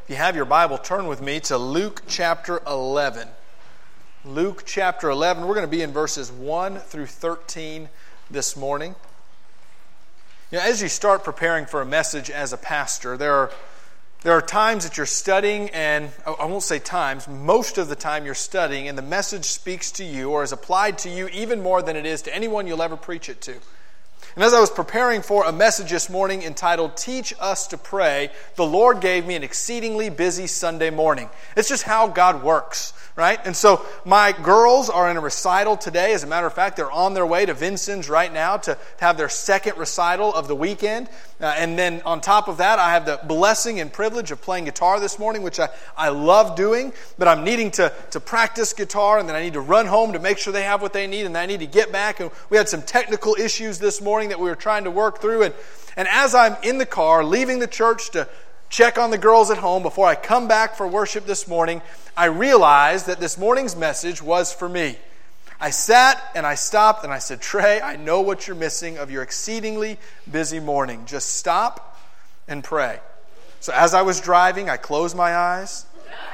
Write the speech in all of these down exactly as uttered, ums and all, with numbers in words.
If you have your Bible, turn with me to Luke chapter eleven. Luke chapter eleven. We're going to be in verses one through thirteen this morning. You know, as you start preparing for a message as a pastor, there are there are times that you're studying, and I won't say times, most of the time you're studying, and the message speaks to you or is applied to you even more than it is to anyone you'll ever preach it to. And as I was preparing for a message this morning entitled, Teach Us to Pray, the Lord gave me an exceedingly busy Sunday morning. It's just how God works, right? And so my girls are in a recital today. As a matter of fact, they're on their way to Vincennes right now to have their second recital of the weekend. Uh, and then on top of that, I have the blessing and privilege of playing guitar this morning, which I, I love doing. But I'm needing to, to practice guitar, and then I need to run home to make sure they have what they need, and then I need to get back. And we had some technical issues this morning that we were trying to work through. And, and as I'm in the car, leaving the church to check on the girls at home before I come back for worship this morning, I realized that this morning's message was for me. I sat and I stopped and I said, Trey, I know what you're missing of your exceedingly busy morning. Just stop and pray. So as I was driving, I closed my eyes.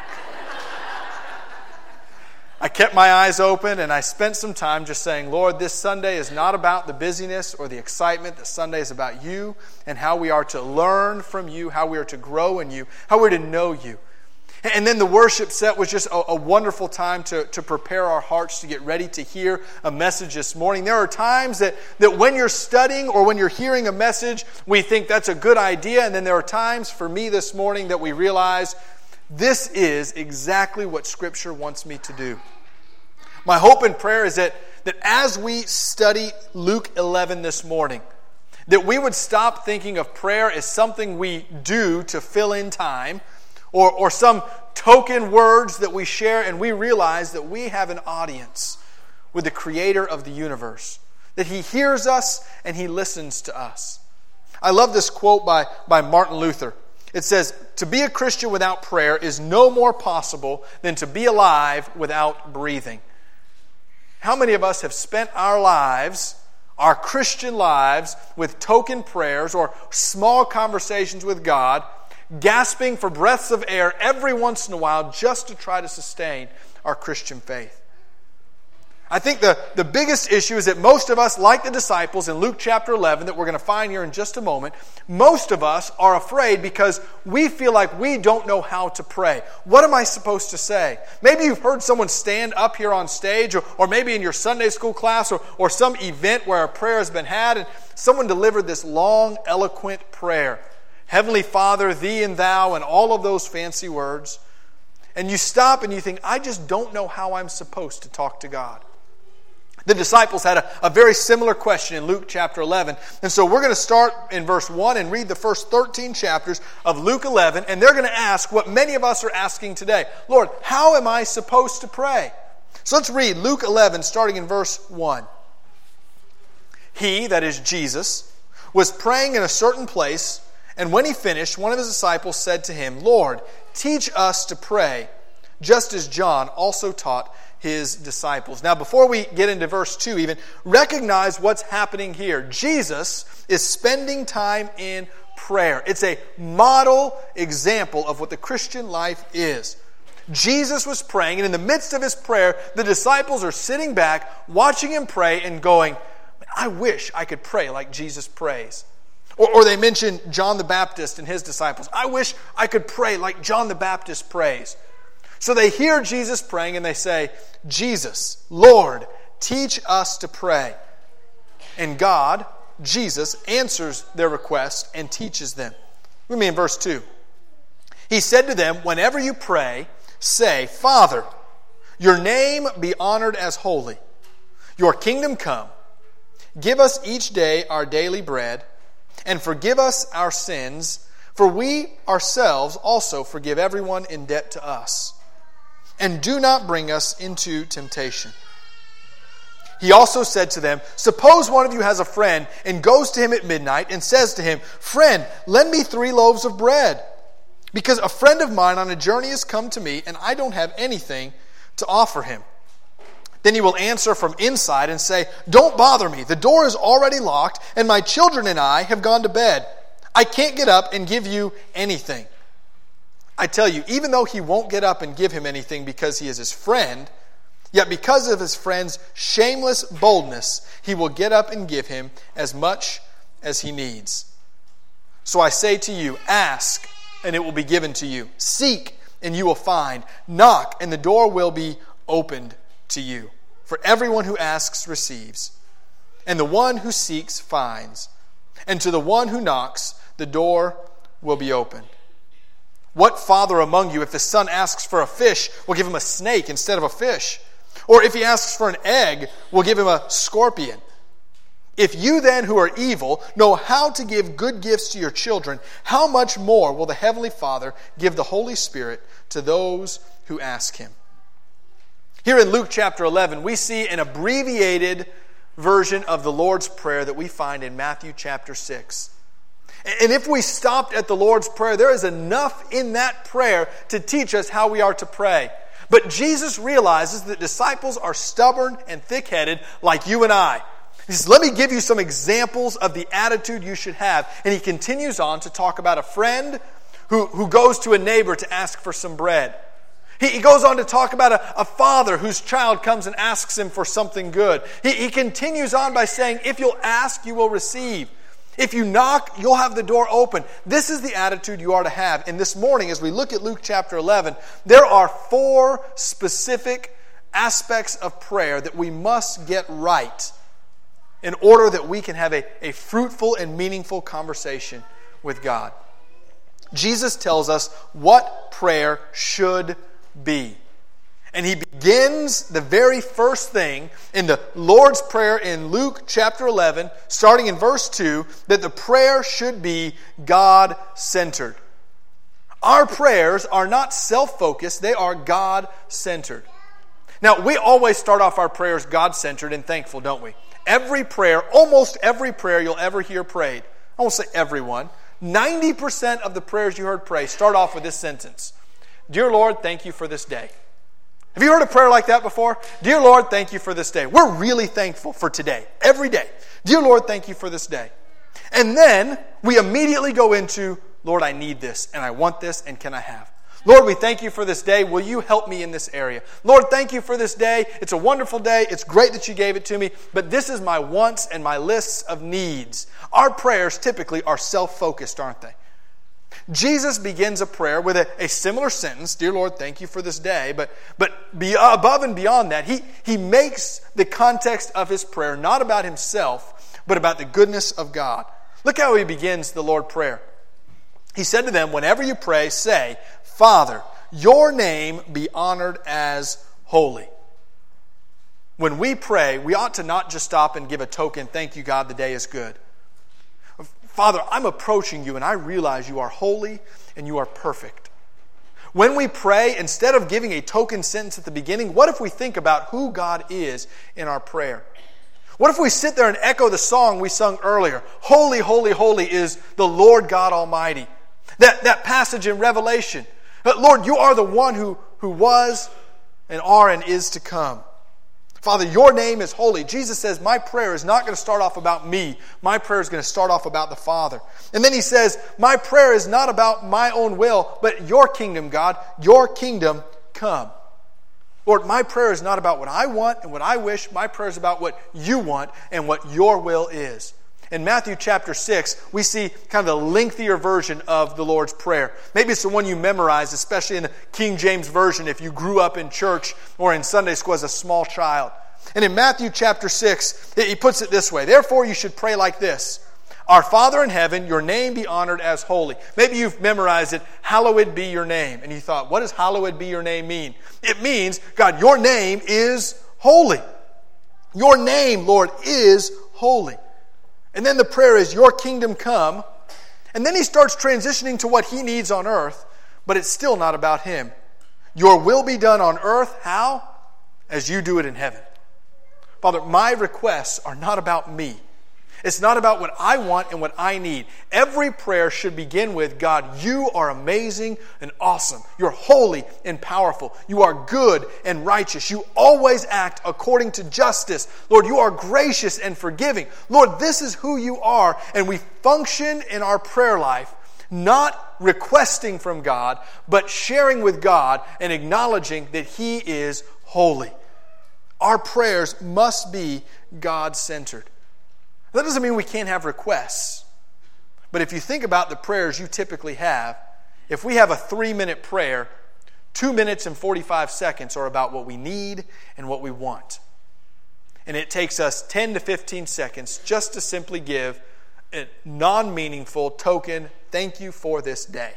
I kept my eyes open and I spent some time just saying, Lord, this Sunday is not about the busyness or the excitement. This Sunday is about you and how we are to learn from you, how we are to grow in you, how we're to know you. And then the worship set was just a, a wonderful time to, to prepare our hearts to get ready to hear a message this morning. There are times that, that when you're studying or when you're hearing a message, we think that's a good idea. And then there are times for me this morning that we realize this is exactly what Scripture wants me to do. My hope and prayer is that, that as we study Luke eleven this morning, that we would stop thinking of prayer as something we do to fill in time, or, or some token words that we share, and we realize that we have an audience with the Creator of the universe, that He hears us and He listens to us. I love this quote by, by Martin Luther. It says, to be a Christian without prayer is no more possible than to be alive without breathing. How many of us have spent our lives, our Christian lives, with token prayers or small conversations with God, gasping for breaths of air every once in a while just to try to sustain our Christian faith? I think the, the biggest issue is that most of us, like the disciples in Luke chapter eleven that we're going to find here in just a moment, most of us are afraid because we feel like we don't know how to pray. What am I supposed to say? Maybe you've heard someone stand up here on stage, or, or maybe in your Sunday school class, or, or some event where a prayer has been had, and someone delivered this long, eloquent prayer. Heavenly Father, Thee and Thou, and all of those fancy words. And you stop and you think, I just don't know how I'm supposed to talk to God. The disciples had a, a very similar question in Luke chapter eleven. And so we're going to start in verse one and read the first thirteen chapters of Luke eleven. And they're going to ask what many of us are asking today. Lord, how am I supposed to pray? So let's read Luke eleven, starting in verse one. He, that is Jesus, was praying in a certain place, and when he finished, one of his disciples said to him, Lord, teach us to pray, just as John also taught his disciples. Now, before we get into verse two even, recognize what's happening here. Jesus is spending time in prayer. It's a model example of what the Christian life is. Jesus was praying, and in the midst of his prayer, the disciples are sitting back, watching him pray and going, I wish I could pray like Jesus prays. Or, or they mention John the Baptist and his disciples. I wish I could pray like John the Baptist prays. So they hear Jesus praying and they say, Jesus, Lord, teach us to pray. And God, Jesus, answers their request and teaches them. Look at me in verse two. He said to them, whenever you pray, say, Father, your name be honored as holy. Your kingdom come. Give us each day our daily bread, and forgive us our sins, for we ourselves also forgive everyone in debt to us. And do not bring us into temptation. He also said to them, suppose one of you has a friend and goes to him at midnight and says to him, Friend, lend me three loaves of bread, because a friend of mine on a journey has come to me and I don't have anything to offer him. Then he will answer from inside and say, Don't bother me. The door is already locked and my children and I have gone to bed. I can't get up and give you anything. I tell you, even though he won't get up and give him anything because he is his friend, yet because of his friend's shameless boldness, he will get up and give him as much as he needs. So I say to you, ask, and it will be given to you. Seek, and you will find. Knock, and the door will be opened to you. For everyone who asks receives, and the one who seeks finds. And to the one who knocks, the door will be opened. What father among you, if the son asks for a fish, will give him a snake instead of a fish? Or if he asks for an egg, will give him a scorpion? If you then, who are evil, know how to give good gifts to your children, how much more will the Heavenly Father give the Holy Spirit to those who ask Him? Here in Luke chapter eleven, we see an abbreviated version of the Lord's Prayer that we find in Matthew chapter six. And if we stopped at the Lord's Prayer, there is enough in that prayer to teach us how we are to pray. But Jesus realizes that disciples are stubborn and thick-headed like you and I. He says, let me give you some examples of the attitude you should have. And he continues on to talk about a friend who, who goes to a neighbor to ask for some bread. He, he goes on to talk about a, a father whose child comes and asks him for something good. He, he continues on by saying, if you'll ask, you will receive. If you knock, you'll have the door open. This is the attitude you are to have. And this morning, as we look at Luke chapter eleven, there are four specific aspects of prayer that we must get right in order that we can have a, a fruitful and meaningful conversation with God. Jesus tells us what prayer should be. And he begins the very first thing in the Lord's Prayer in Luke chapter eleven, starting in verse two, that the prayer should be God-centered. Our prayers are not self-focused, they are God-centered. Now, we always start off our prayers God-centered and thankful, don't we? Every prayer, almost every prayer you'll ever hear prayed, I won't say everyone, ninety percent of the prayers you heard pray start off with this sentence: Dear Lord, thank you for this day. Have you heard a prayer like that before? Dear Lord, thank you for this day. We're really thankful for today, every day. Dear Lord, thank you for this day. And then we immediately go into, Lord, I need this, and I want this, and can I have? Lord, we thank you for this day. Will you help me in this area? Lord, thank you for this day. It's a wonderful day. It's great that you gave it to me, but this is my wants and my lists of needs. Our prayers typically are self-focused, aren't they? Jesus begins a prayer with a, a similar sentence, Dear Lord, thank you for this day, but, but be, above and beyond that, he, he makes the context of his prayer not about himself, but about the goodness of God. Look how he begins the Lord's Prayer. He said to them, whenever you pray, say, Father, your name be honored as holy. When we pray, we ought to not just stop and give a token, thank you, God, the day is good. Father, I'm approaching you and I realize you are holy and you are perfect. When we pray, instead of giving a token sentence at the beginning, what if we think about who God is in our prayer? What if we sit there and echo the song we sung earlier? Holy, holy, holy is the Lord God Almighty. That, that passage in Revelation. Lord, you are the one who, who was and are and is to come. Father, your name is holy. Jesus says, my prayer is not going to start off about me. My prayer is going to start off about the Father. And then he says, my prayer is not about my own will, but your kingdom, God. Your kingdom come. Lord, my prayer is not about what I want and what I wish. My prayer is about what you want and what your will is. In Matthew chapter six, we see kind of the lengthier version of the Lord's Prayer. Maybe it's the one you memorized, especially in the King James Version if you grew up in church or in Sunday school as a small child. And in Matthew chapter six, he puts it this way. Therefore, you should pray like this. Our Father in heaven, your name be honored as holy. Maybe you've memorized it, hallowed be your name. And you thought, what does hallowed be your name mean? It means, God, your name is holy. Your name, Lord, is holy. And then the prayer is, your kingdom come. And then he starts transitioning to what he needs on earth, but it's still not about him. Your will be done on earth, how? As you do it in heaven. Father, my requests are not about me. It's not about what I want and what I need. Every prayer should begin with, God, you are amazing and awesome. You're holy and powerful. You are good and righteous. You always act according to justice. Lord, you are gracious and forgiving. Lord, this is who you are. And we function in our prayer life not requesting from God, but sharing with God and acknowledging that He is holy. Our prayers must be God-centered. That doesn't mean we can't have requests. But if you think about the prayers you typically have, if we have a three-minute prayer, two minutes and forty-five seconds are about what we need and what we want. And it takes us ten to fifteen seconds just to simply give a non-meaningful token, thank you for this day.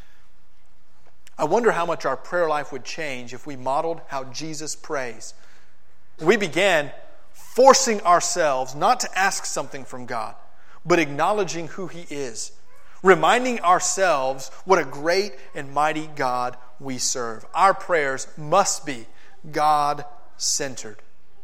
I wonder how much our prayer life would change if we modeled how Jesus prays. We began forcing ourselves not to ask something from God, but acknowledging who He is, reminding ourselves what a great and mighty God we serve. Our prayers must be God-centered.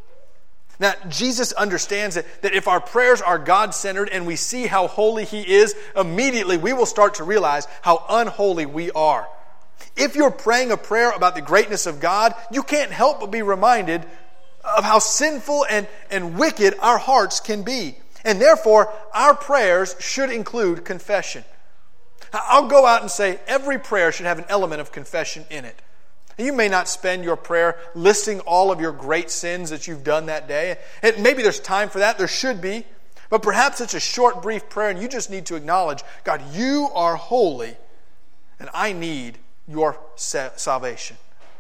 Now, Jesus understands that, that if our prayers are God-centered and we see how holy He is, immediately we will start to realize how unholy we are. If you're praying a prayer about the greatness of God, you can't help but be reminded of how sinful and, and wicked our hearts can be. And therefore, our prayers should include confession. I'll go out and say every prayer should have an element of confession in it. You may not spend your prayer listing all of your great sins that you've done that day. And maybe there's time for that. There should be. But perhaps it's a short, brief prayer and you just need to acknowledge, God, you are holy and I need your salvation.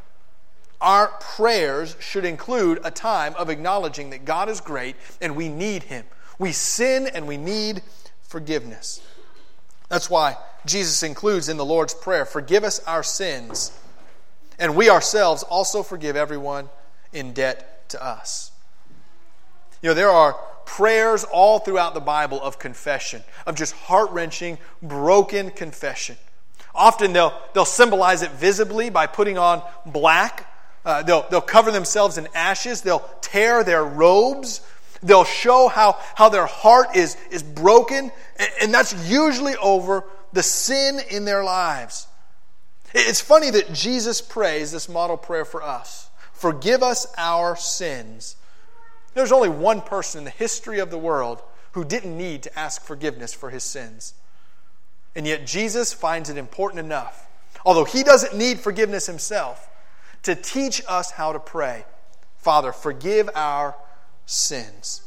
Our prayers should include a time of acknowledging that God is great and we need Him. We sin and we need forgiveness. That's why Jesus includes in the Lord's Prayer, forgive us our sins, and we ourselves also forgive everyone in debt to us. You know, there are prayers all throughout the Bible of confession, of just heart-wrenching, broken confession. Often they'll, they'll symbolize it visibly by putting on black. Uh, they'll, they'll cover themselves in ashes. They'll tear their robes. They'll show how, how their heart is, is broken. And, and that's usually over the sin in their lives. It's funny that Jesus prays this model prayer for us. Forgive us our sins. There's only one person in the history of the world who didn't need to ask forgiveness for his sins. And yet Jesus finds it important enough, although He doesn't need forgiveness Himself, to teach us how to pray. Father, forgive our sins.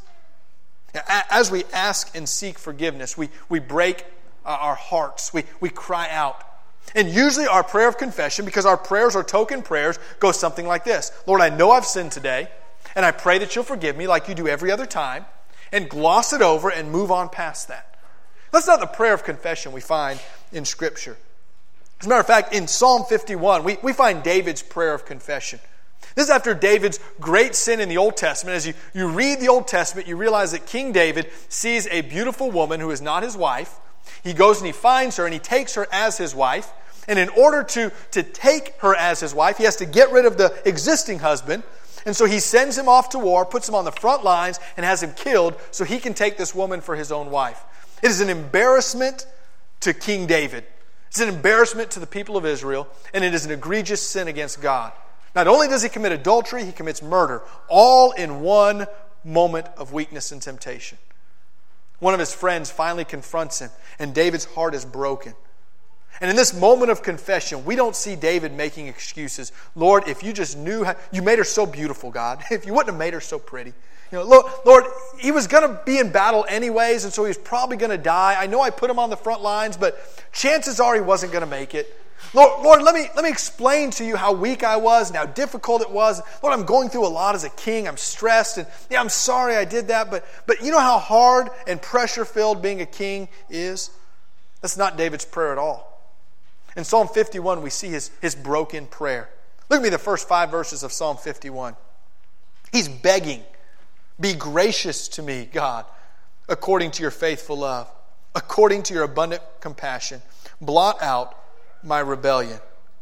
As we ask and seek forgiveness, we, we break our hearts. We, we cry out. And usually our prayer of confession, because our prayers are token prayers, goes something like this. Lord, I know I've sinned today, and I pray that You'll forgive me like You do every other time, and gloss it over and move on past that. That's not the prayer of confession we find in Scripture. As a matter of fact, in Psalm fifty-one, we, we find David's prayer of confession. This is after David's great sin in the Old Testament. As you, you read the Old Testament, you realize that King David sees a beautiful woman who is not his wife. He goes and he finds her and he takes her as his wife. And in order to, to take her as his wife, he has to get rid of the existing husband. And so he sends him off to war, puts him on the front lines, and has him killed so he can take this woman for his own wife. It is an embarrassment to King David. It's an embarrassment to the people of Israel, and it is an egregious sin against God. Not only does he commit adultery, he commits murder, all in one moment of weakness and temptation. One of his friends finally confronts him, and David's heart is broken. And in this moment of confession, we don't see David making excuses. Lord, if You just knew how, You made her so beautiful, God. If You wouldn't have made her so pretty. You know, Lord, Lord, he was going to be in battle anyways, and so he was probably going to die. I know I put him on the front lines, but chances are he wasn't going to make it. Lord, Lord, let me let me explain to You how weak I was and how difficult it was. Lord, I'm going through a lot as a king. I'm stressed, and yeah, I'm sorry I did that, but but you know how hard and pressure-filled being a king is? That's not David's prayer at all. In Psalm fifty-one, we see his, his broken prayer. Look at me the first five verses of Psalm fifty-one. He's begging, be gracious to me, God, according to Your faithful love, according to Your abundant compassion. Blot out my rebellion.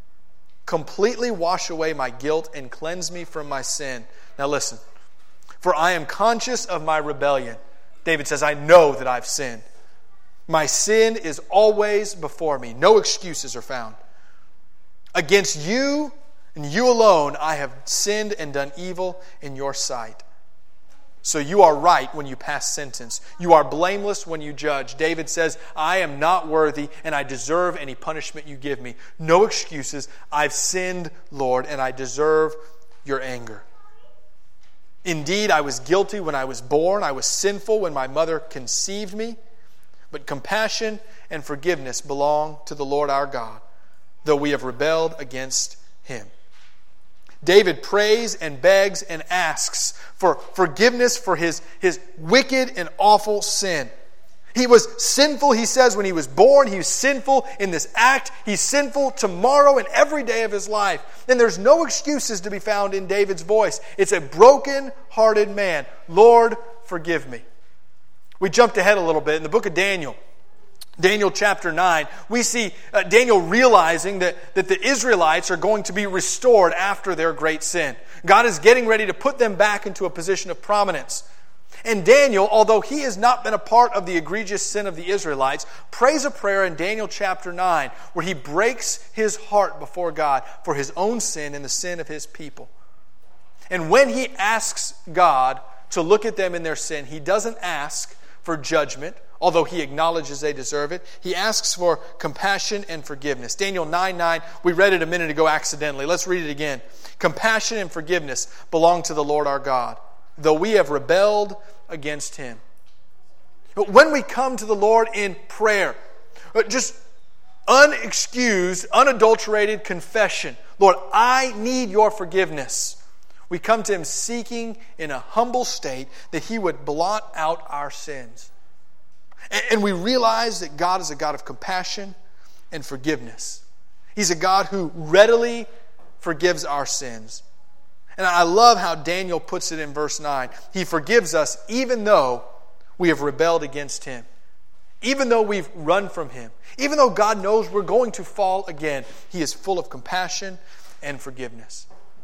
Completely wash away my guilt and cleanse me from my sin. Now listen, for I am conscious of my rebellion. David says, I know that I've sinned. My sin is always before me. No excuses are found. Against You and You alone I have sinned and done evil in Your sight. So you are right when you pass sentence. You are blameless when you judge. David says, I am not worthy and I deserve any punishment you give me. No excuses. I've sinned, Lord, and I deserve your anger. Indeed, I was guilty when I was born. I was sinful when my mother conceived me. But compassion and forgiveness belong to the Lord our God, though we have rebelled against him. David prays and begs and asks for forgiveness for his, his wicked and awful sin. He was sinful, he says, when he was born. He was sinful in this act. He's sinful tomorrow and every day of his life. And there's no excuses to be found in David's voice. It's a broken-hearted man. Lord, forgive me. We jumped ahead a little bit in the book of Daniel. Daniel chapter nine, we see uh, Daniel realizing that, that the Israelites are going to be restored after their great sin. God is getting ready to put them back into a position of prominence. And Daniel, although he has not been a part of the egregious sin of the Israelites, prays a prayer in Daniel chapter nine where he breaks his heart before God for his own sin and the sin of his people. And when he asks God to look at them in their sin, he doesn't ask for judgment, although he acknowledges they deserve it. He asks for compassion and forgiveness. Daniel nine nine, we read it a minute ago accidentally. Let's read it again. Compassion and forgiveness belong to the Lord our God, though we have rebelled against him. But when we come to the Lord in prayer, just unexcused, unadulterated confession, Lord, I need your forgiveness. We come to him seeking in a humble state that he would blot out our sins. And we realize that God is a God of compassion and forgiveness. He's a God who readily forgives our sins. And I love how Daniel puts it in verse nine. He forgives us even though we have rebelled against him. Even though we've run from him. Even though God knows we're going to fall again. He is full of compassion and forgiveness.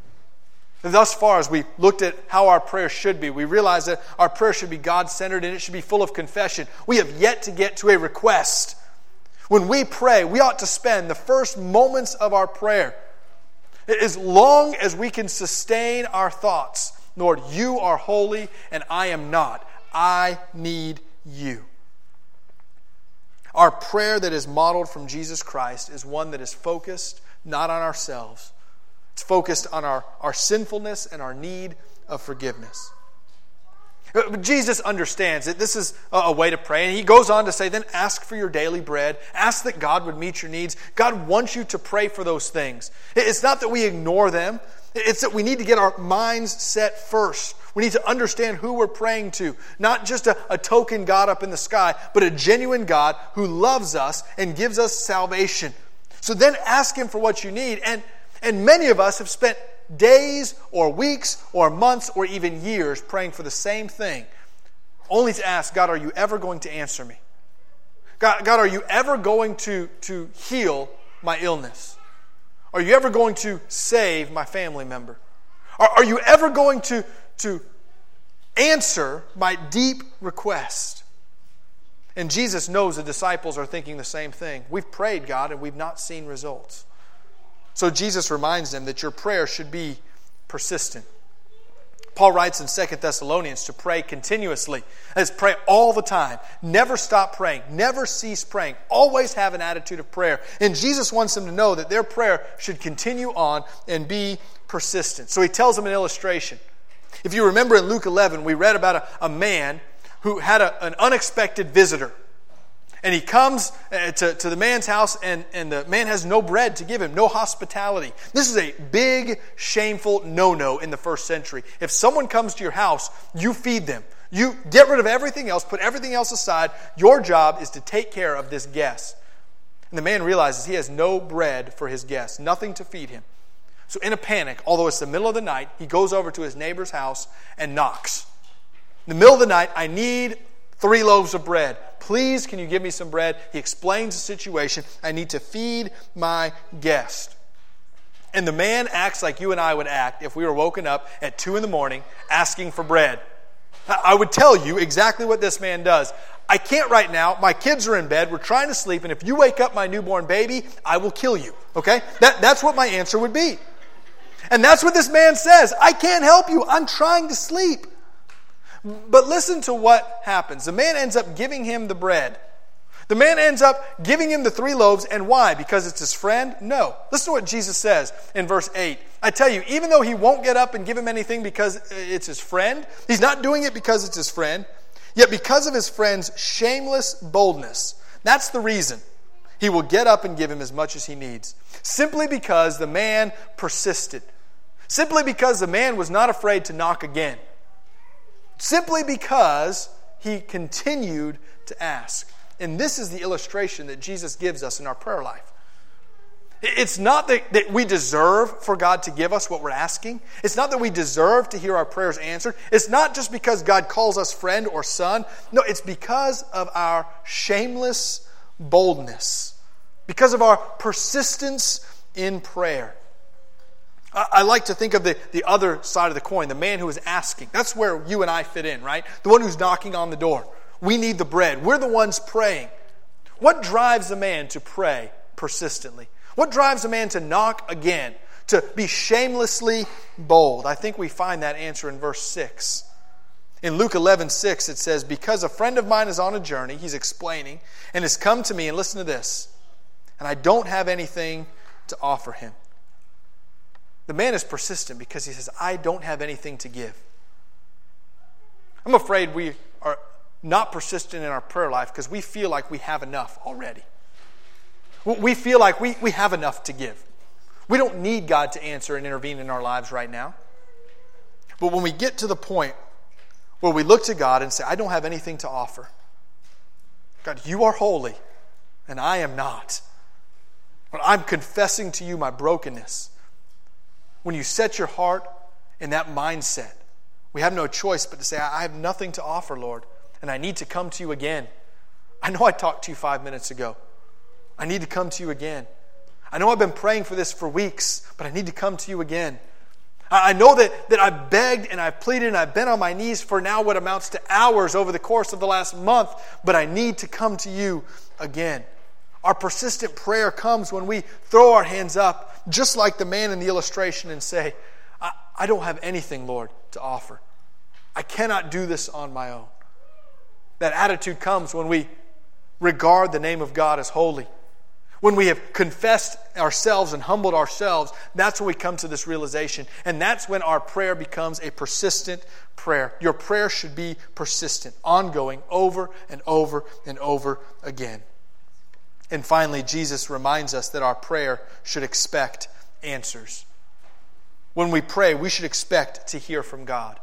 Thus far, as we looked at how our prayer should be, we realize that our prayer should be God-centered and it should be full of confession. We have yet to get to a request. When we pray, we ought to spend the first moments of our prayer, as long as we can sustain our thoughts, Lord, you are holy and I am not. I need you. Our prayer that is modeled from Jesus Christ is one that is focused not on ourselves. It's focused on our, our sinfulness and our need of forgiveness. But Jesus understands that this is a, a way to pray. And he goes on to say, then ask for your daily bread. Ask that God would meet your needs. God wants you to pray for those things. It's not that we ignore them. It's that we need to get our minds set first. We need to understand who we're praying to. Not just a, a token God up in the sky, but a genuine God who loves us and gives us salvation. So then ask him for what you need. And And many of us have spent days or weeks or months or even years praying for the same thing, only to ask, God, are you ever going to answer me? God, God are you ever going to, to heal my illness? Are you ever going to save my family member? Are, are you ever going to, to answer my deep request? And Jesus knows the disciples are thinking the same thing. We've prayed, God, and we've not seen results. So Jesus reminds them that your prayer should be persistent. Paul writes in Second Thessalonians to pray continuously. That is, pray all the time. Never stop praying. Never cease praying. Always have an attitude of prayer. And Jesus wants them to know that their prayer should continue on and be persistent. So he tells them an illustration. If you remember in Luke eleven, we read about a, a man who had a, an unexpected visitor. And he comes to, to the man's house, and, and the man has no bread to give him, no hospitality. This is a big, shameful no-no in the first century. If someone comes to your house, you feed them. You get rid of everything else, put everything else aside. Your job is to take care of this guest. And the man realizes he has no bread for his guest, nothing to feed him. So in a panic, although it's the middle of the night, he goes over to his neighbor's house and knocks. In the middle of the night, I need three loaves of bread. Please, can you give me some bread? He explains the situation. I need to feed my guest. And the man acts like you and I would act if we were woken up at two in the morning asking for bread. I would tell you exactly what this man does. I can't right now. My kids are in bed. We're trying to sleep. And if you wake up my newborn baby, I will kill you. Okay? That, that's what my answer would be. And that's what this man says. I can't help you. I'm trying to sleep. But listen to what happens. The man ends up giving him the bread. The man ends up giving him the three loaves. And why? Because it's his friend? No. Listen to what Jesus says in verse eight. I tell you, even though he won't get up and give him anything because it's his friend, he's not doing it because it's his friend, yet because of his friend's shameless boldness, that's the reason he will get up and give him as much as he needs. Simply because the man persisted. Simply because the man was not afraid to knock again. Simply because he continued to ask. And this is the illustration that Jesus gives us in our prayer life. It's not that, that we deserve for God to give us what we're asking. It's not that we deserve to hear our prayers answered. It's not just because God calls us friend or son. No, it's because of our shameless boldness. Because of our persistence in prayer. I, I like to think of the, the other side of the coin, the man who is asking. That's where you and I fit in, right? The one who's knocking on the door. We need the bread. We're the ones praying. What drives a man to pray persistently? What drives a man to knock again? To be shamelessly bold? I think we find that answer in verse six. In Luke eleven six it says, because a friend of mine is on a journey, he's explaining, and has come to me, and listen to this, and I don't have anything to offer him. The man is persistent because he says, I don't have anything to give. I'm afraid we are not persistent in our prayer life because we feel like we have enough already. We feel like we, we have enough to give. We don't need God to answer and intervene in our lives right now. But when we get to the point where we look to God and say, I don't have anything to offer. God, you are holy and I am not. When I'm confessing to you my brokenness. When you set your heart in that mindset, we have no choice but to say, I have nothing to offer, Lord. And I need to come to you again. I know I talked to you five minutes ago. I need to come to you again. I know I've been praying for this for weeks, but I need to come to you again. I know that, that I've begged and I've pleaded and I've been on my knees for now what amounts to hours over the course of the last month, but I need to come to you again. Our persistent prayer comes when we throw our hands up, just like the man in the illustration, and say, I, I don't have anything, Lord, to offer. I cannot do this on my own. That attitude comes when we regard the name of God as holy. When we have confessed ourselves and humbled ourselves, that's when we come to this realization. And that's when our prayer becomes a persistent prayer. Your prayer should be persistent, ongoing, over and over and over again. And finally, Jesus reminds us that our prayer should expect answers. When we pray, we should expect to hear from God.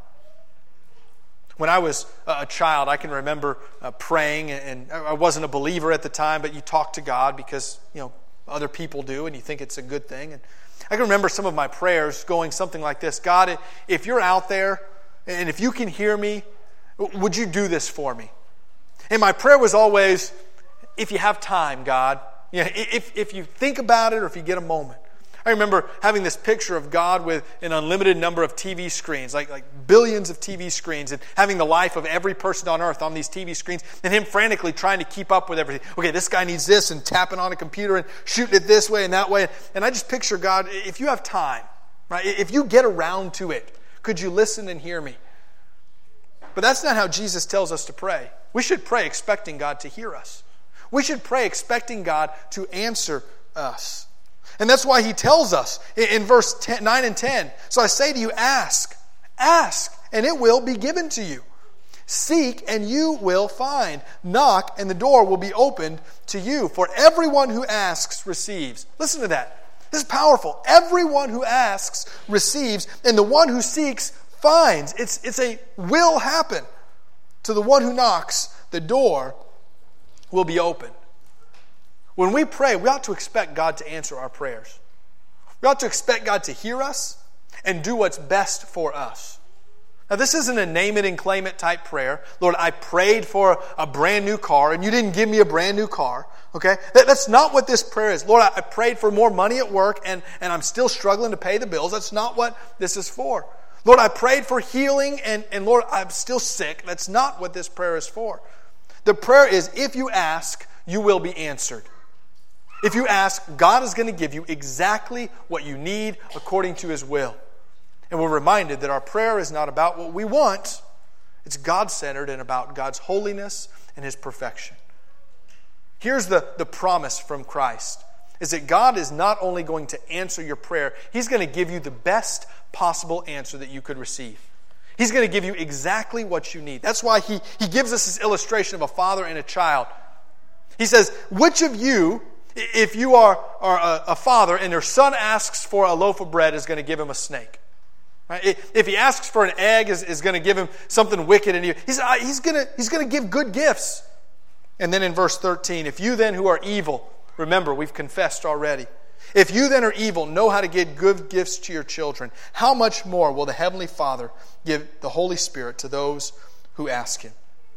When I was a child, I can remember uh, praying, and I wasn't a believer at the time, but you talk to God because, you know, other people do, and you think it's a good thing. And I can remember some of my prayers going something like this: God, if you're out there, and if you can hear me, would you do this for me? And my prayer was always, if you have time, God, you know, if, if you think about it or if you get a moment. I remember having this picture of God with an unlimited number of T V screens, like, like billions of T V screens, and having the life of every person on earth on these T V screens, and Him frantically trying to keep up with everything. Okay, this guy needs this, and tapping on a computer and shooting it this way and that way. And I just picture, God, if you have time, right? If you get around to it, could you listen and hear me? But that's not how Jesus tells us to pray. We should pray expecting God to hear us. We should pray expecting God to answer us. And that's why He tells us in verse nine and ten, so I say to you, ask, ask, and it will be given to you. Seek, and you will find. Knock, and the door will be opened to you. For everyone who asks receives. Listen to that. This is powerful. Everyone who asks receives, and the one who seeks finds. It's, it's a will happen. To the one who knocks, the door will be opened. When we pray, we ought to expect God to answer our prayers. We ought to expect God to hear us and do what's best for us. Now, this isn't a name it and claim it type prayer. Lord, I prayed for a brand new car and you didn't give me a brand new car. Okay? That, that's not what this prayer is. Lord, I, I prayed for more money at work and, and I'm still struggling to pay the bills. That's not what this is for. Lord, I prayed for healing and, and Lord, I'm still sick. That's not what this prayer is for. The prayer is, if you ask, you will be answered. If you ask, God is going to give you exactly what you need according to His will. And we're reminded that our prayer is not about what we want. It's God-centered and about God's holiness and His perfection. Here's the, the promise from Christ, is that God is not only going to answer your prayer, He's going to give you the best possible answer that you could receive. He's going to give you exactly what you need. That's why he, he gives us this illustration of a father and a child. He says, which of you, if you are, are a, a father and your son asks for a loaf of bread, is going to give him a snake? Right? If he asks for an egg, is, is going to give him something wicked and evil. He's, he's going to, he's going to give good gifts. And then in verse thirteen, if you then who are evil, remember, we've confessed already. If you then are evil, know how to give good gifts to your children, how much more will the Heavenly Father give the Holy Spirit to those who ask Him?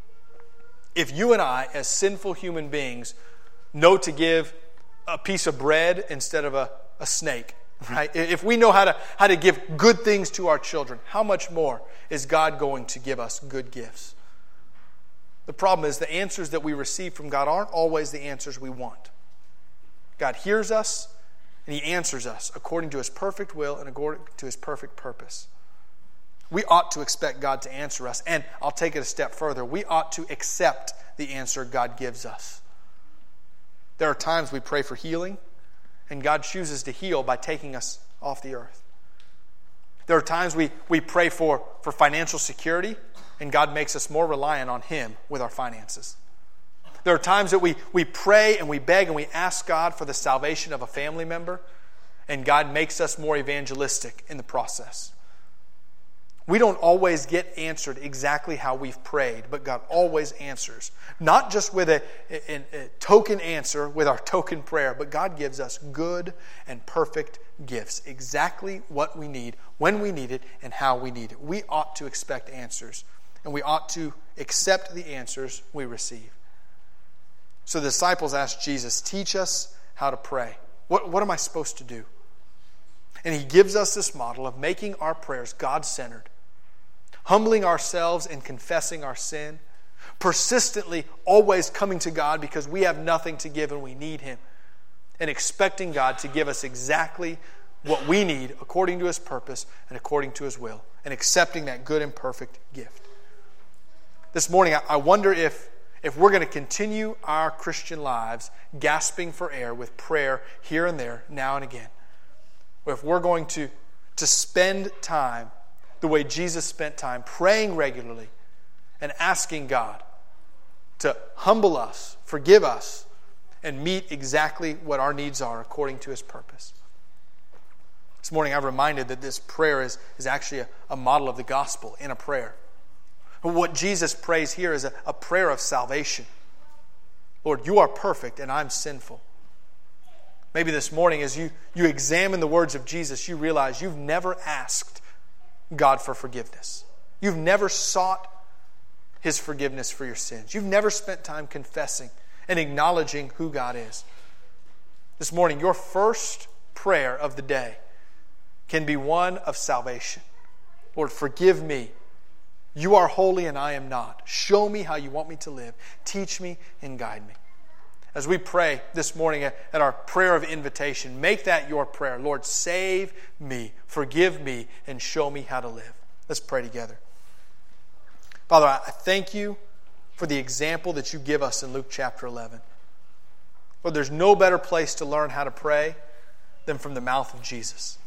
If you and I, as sinful human beings, know to give a piece of bread instead of a, a snake, right? If we know how to, how to give good things to our children, how much more is God going to give us good gifts? The problem is the answers that we receive from God aren't always the answers we want. God hears us and He answers us according to His perfect will and according to His perfect purpose. We ought to expect God to answer us, and I'll take it a step further. We ought to accept the answer God gives us. There are times we pray for healing, and God chooses to heal by taking us off the earth. There are times we, we pray for, for financial security, and God makes us more reliant on Him with our finances. There are times that we, we pray and we beg and we ask God for the salvation of a family member, and God makes us more evangelistic in the process. We don't always get answered exactly how we've prayed, but God always answers. Not just with a, a, a token answer, with our token prayer, but God gives us good and perfect gifts. Exactly what we need, when we need it, and how we need it. We ought to expect answers, and we ought to accept the answers we receive. So the disciples asked Jesus, teach us how to pray. What, what am I supposed to do? And He gives us this model of making our prayers God-centered, humbling ourselves and confessing our sin, persistently always coming to God because we have nothing to give and we need Him, and expecting God to give us exactly what we need according to His purpose and according to His will, and accepting that good and perfect gift. This morning, I wonder if, if we're going to continue our Christian lives gasping for air with prayer here and there, now and again. Or if we're going to, to spend time the way Jesus spent time, praying regularly and asking God to humble us, forgive us, and meet exactly what our needs are according to His purpose. This morning I'm reminded that this prayer is, is actually a, a model of the gospel in a prayer. What Jesus prays here is a, a prayer of salvation. Lord, you are perfect and I'm sinful. Maybe this morning as you, you examine the words of Jesus, you realize you've never asked God for forgiveness. You've never sought His forgiveness for your sins. You've never spent time confessing and acknowledging who God is. This morning, your first prayer of the day can be one of salvation. Lord, forgive me. You are holy and I am not. Show me how you want me to live. Teach me and guide me. As we pray this morning at our prayer of invitation, make that your prayer. Lord, save me, forgive me, and show me how to live. Let's pray together. Father, I thank you for the example that you give us in Luke chapter eleven. Lord, there's no better place to learn how to pray than from the mouth of Jesus.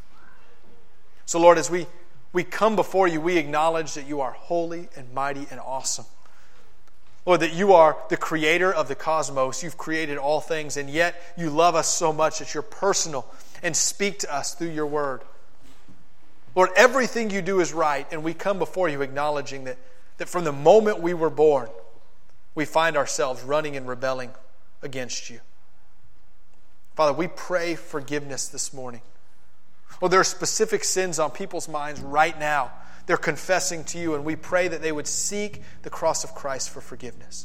So Lord, as we, we come before you, we acknowledge that you are holy and mighty and awesome. Lord, that you are the creator of the cosmos. You've created all things, and yet you love us so much that you're personal and speak to us through your word. Lord, everything you do is right, and we come before you acknowledging that, that from the moment we were born, we find ourselves running and rebelling against you. Father, we pray forgiveness this morning. Lord, there are specific sins on people's minds right now. They're confessing to you, and we pray that they would seek the cross of Christ for forgiveness.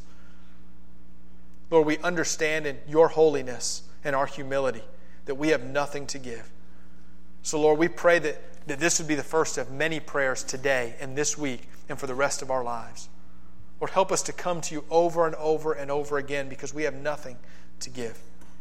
Lord, we understand in your holiness and our humility that we have nothing to give. So Lord, we pray that, that this would be the first of many prayers today and this week and for the rest of our lives. Lord, help us to come to you over and over and over again because we have nothing to give.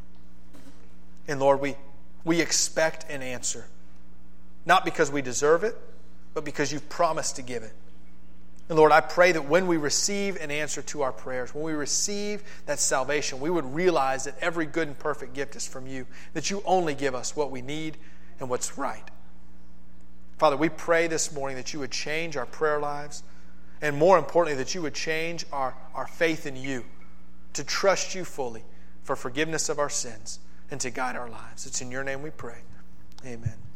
And Lord, we, we expect an answer. Not because we deserve it, but because you've promised to give it. And Lord, I pray that when we receive an answer to our prayers, when we receive that salvation, we would realize that every good and perfect gift is from you, that you only give us what we need and what's right. Father, we pray this morning that you would change our prayer lives, and more importantly, that you would change our, our faith in you, to trust you fully for forgiveness of our sins and to guide our lives. It's in your name we pray. Amen.